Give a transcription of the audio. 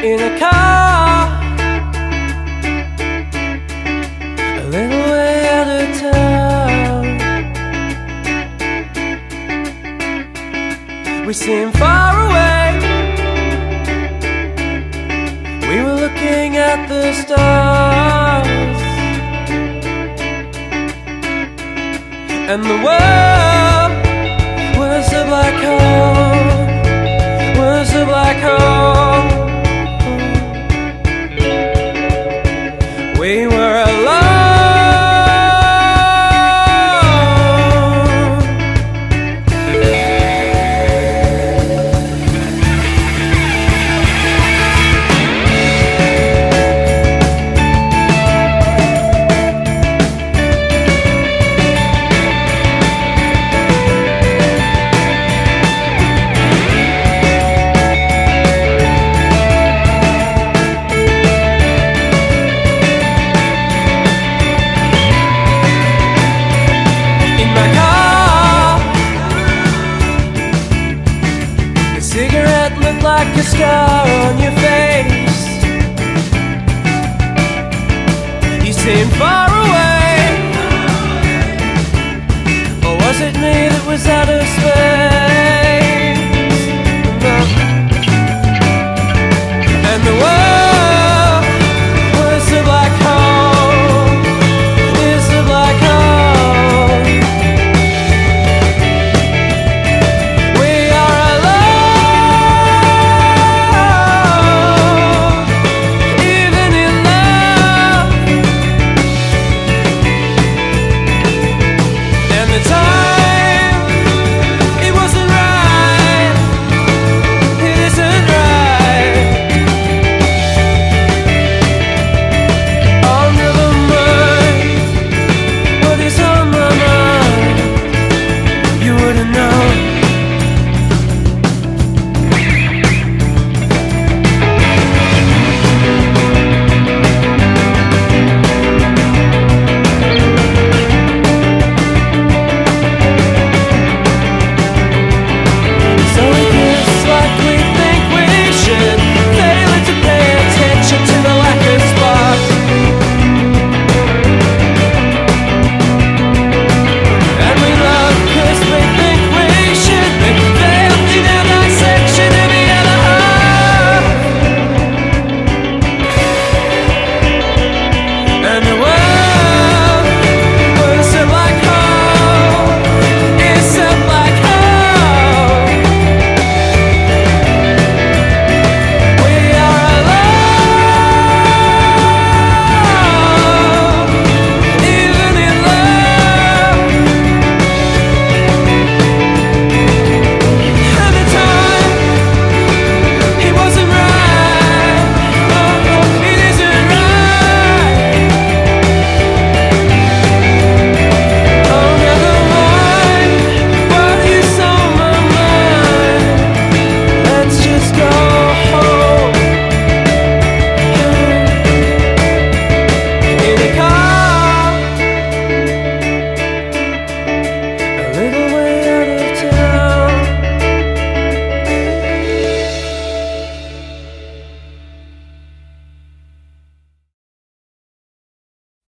in a car, a little way out of town. We seem far away. We were looking at the stars, and the world was a black hole, was a black hole. We were alone. Cigarette looked like a scar on your face. You seemed far away, or was it me that was out of space?